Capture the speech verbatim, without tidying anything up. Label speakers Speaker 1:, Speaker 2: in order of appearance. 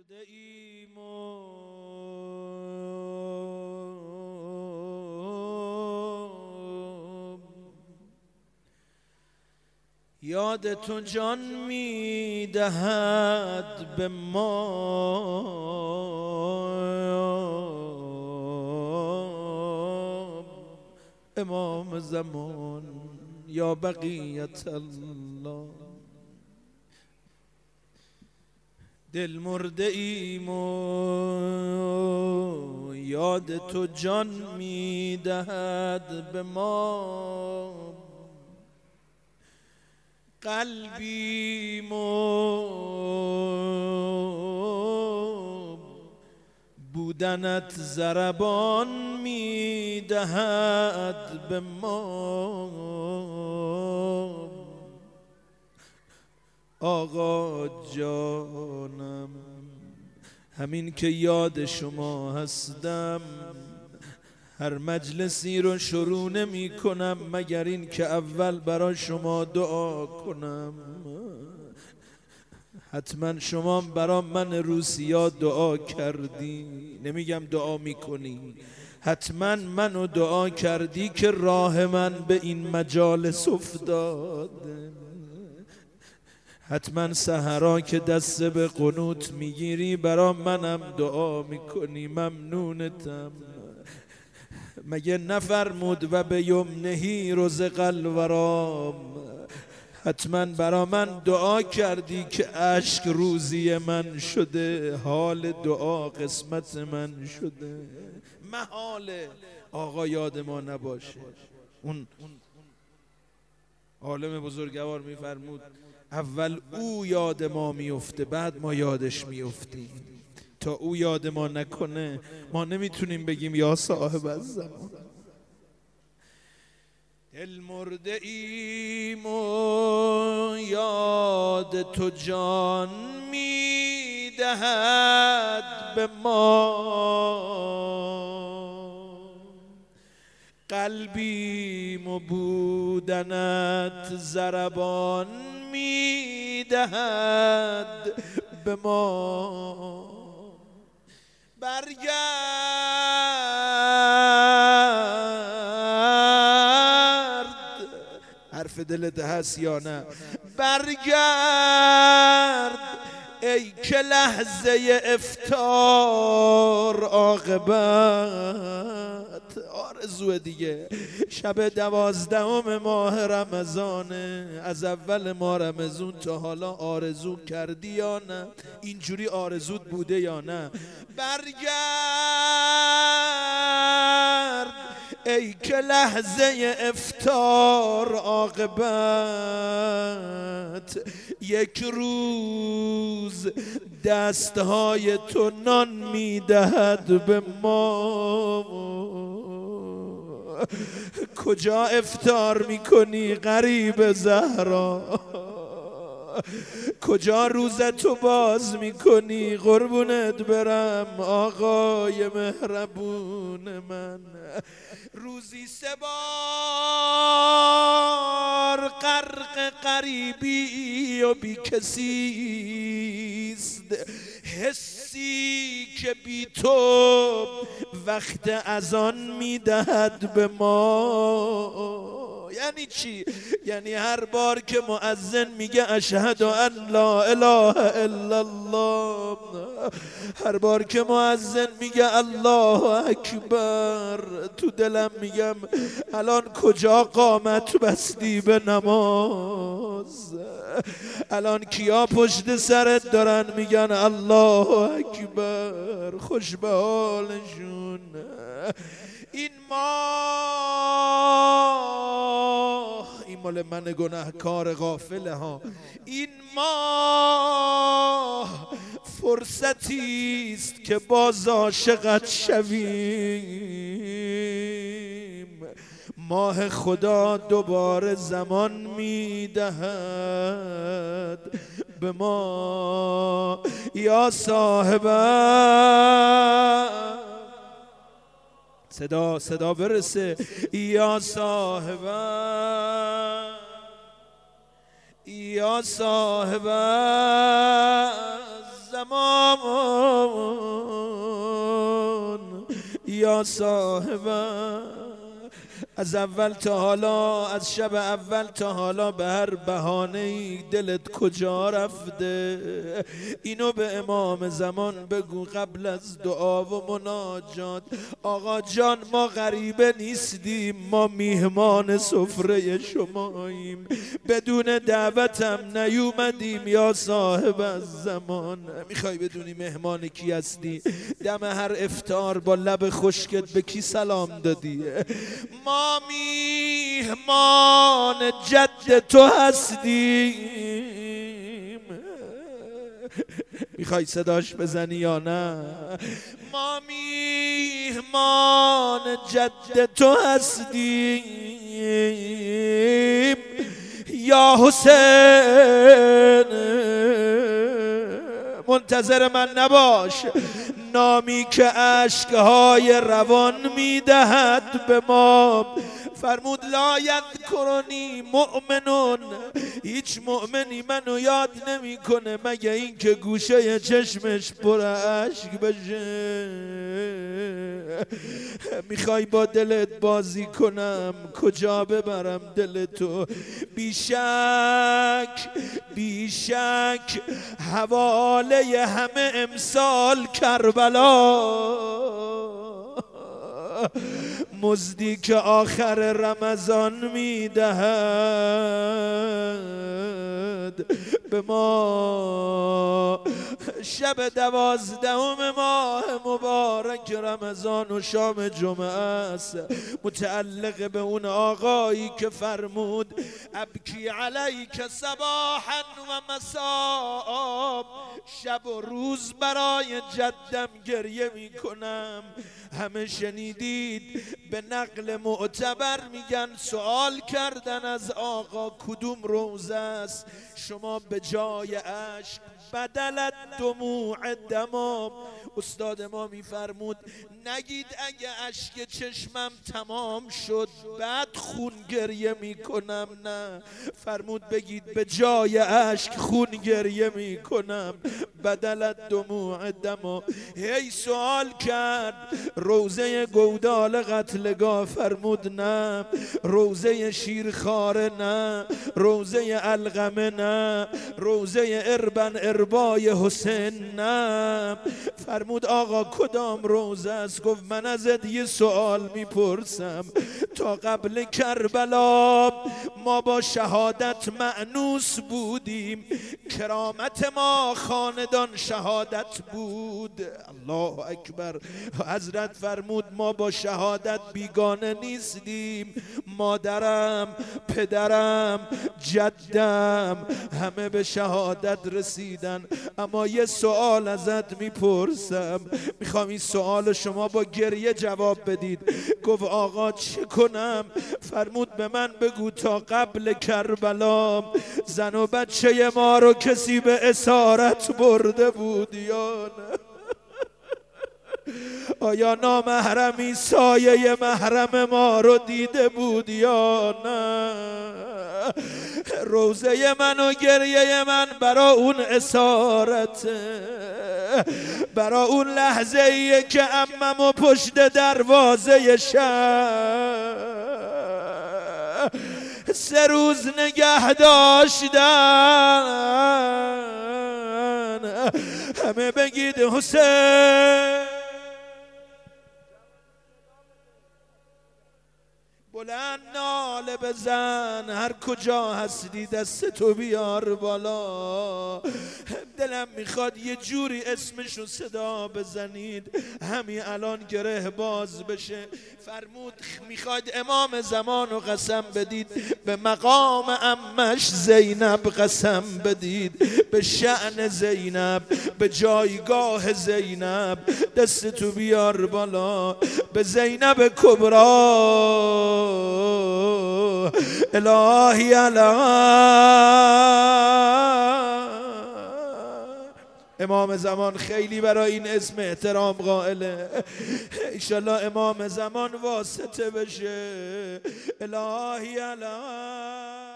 Speaker 1: مرده ایم و یاد تو جان می دهد به ما امام زمان یا بقیت الله. دل مرده ایم و یاد تو جان می دهد به ما، قلبیم و بودنت ضربان می دهد به ما. آقا جانم همین که یاد شما هستم، هر مجلسی رو شروع نمی کنم مگر این که اول برای شما دعا کنم. حتما شما برای من روسیا دعا کردی، نمیگم دعا میکنی، حتما منو دعا کردی که راه من به این مجالس افتاده. حتما سحرا که دست به قنوت میگیری برا منم دعا میکنی. ممنونتم. مگه نفرمود و به یمنهی رزق الورام؟ حتما برا من دعا کردی که اشک روزی من شده، حال دعا قسمت من شده. محاله آقا یاد ما نباشه. اون عالم بزرگوار میفرمود اول او یاد ما میفته بعد ما یادش میفتیم. تا او یاد ما نکنه ما نمیتونیم بگیم یا صاحب الزمان. دل مرده ایم و یاد تو جان میدهد به ما، قلبیم و بودنت ضربان میدهد به ما. برگرد حرف دلت هست یا نه؟ برگرد ای که لحظه افطار عاقبت. آرزو دیگه شب دوازدهم ماه رمضانه، از اول ماه رمضان تا حالا آرزو کردی یا نه؟ اینجوری آرزوت بوده یا نه؟ برگرد ای که لحظه افطار عاقبت. یک روز دستهای تو نان میدهد به ما. کجا افطار میکنی غریب زهرا؟ کجا روزتو باز میکنی؟ قربونت برم آقای مهربون من. روزی سه بار غرق غریبی و بی کسیست، حسی که بی تو وقت اذان میدهد به ما. یعنی چی؟ یعنی هر بار که مؤذن میگه اشهد ان لا اله الا الله، هر بار که مؤذن میگه الله اکبر، تو دلم میگم الان کجا قامت بستی به نماز؟ الان کیا پشت سرت دارن میگن الله اکبر؟ خوش به حالشون. این ماه، این مال من گناهکار غافله ها، این ماه فرصتی است که باز عاشقت شویم. ماه خدا دوباره زمان میدهد به ما. یا صاحب صدا صدا برسه. یا صاحب یا صاحب زمان یا صاحبم از اول تا حالا، از شب اول تا حالا به هر بهانه‌ای دلت کجا رفته؟ اینو به امام زمان بگو قبل از دعا و مناجات. آقا جان ما غریبه نیستیم، ما میهمان سفره شماییم، بدون دعوتم نیومدیم یا صاحب از زمان. میخوای بدونی مهمان کی هستی؟ دم هر افطار با لب خشکت به کی سلام دادی؟ ما میهمان جد تو هستیم. میخوای صداش بزنی یا نه؟ ما میهمان جد تو هستیم یا حسین. منتظر من نباش، نامی که عشقهای روان میدهد به ما. فرمود لا یذکرنی مؤمنون، هیچ مؤمنی منو یاد نمیکنه مگه این که گوشه چشمش پر اشک بشه. میخوای با دلت بازی کنم؟ کجا ببرم دل تو؟ بیشک بیشک حواله همه امسال کربلا، مزدی که آخر رمضان میدهد به ما. شب دوازدهم ماه مبارک رمضان و شام جمعه است، متعلق به اون آقایی که فرمود ابکی علیک صباحا و مساء، شب و روز برای جدم گریه می کنم. همه شنیدید به نقل معتبر میگن سوال کردن از آقا کدوم روزه است؟ شما به جای اشک بدلت دموع دمام. استاد ما میفرمود نگید اگه اشک چشمم تمام شد بعد خون گریه میکنم، نه، فرمود بگید به جای اشک خون گریه میکنم. بدلت دموع دمام. هی سوال کرد روزه گودال قتلگاه، فرمود نه. روزه شیرخواره نه، روزه علقمه نه، روزه اربن اربای حسین نه. فرمود آقا کدام روزه است؟ گفت من ازت یه سوال میپرسم، تا قبل کربلا ما با شهادت مأنوس بودیم، کرامت ما خاندان شهادت بود. الله اکبر. حضرت فرمود ما با شهادت بیگانه نیستیم، مادرم، پدرم، جدم همه به شهادت رسیدن. اما یه سوال ازت میپرسم، میخوام این سوال شما با گریه جواب بدید. گفت آقا چه کنم؟ فرمود به من بگو تا قبل کربلا زن و بچه ما رو کسی به اسارت برده بود یا نه؟ آیا نامحرمی سایه محرم ما رو دیده بود یا نه؟ روزه من و گریه من برا اون اسارته، برا اون لحظه ایه که عمم و پشت دروازه شهر سه روز نگه داشتن. همه بگید حسین. بلند ناله بزن، هر کجا هستی دست تو بیار بالا. دلم میخواد یه جوری اسمشو صدا بزنید همین الان گره باز بشه. فرمود میخواید امام زمانو قسم بدید، به مقام امش زینب قسم بدید، به شأن زینب، به جایگاه زینب دست تو بیار بالا. به زینب کبرا الهی امام زمان خیلی برای این اسم احترام قائله. انشالله امام زمان واسطه بشه. الهی الهی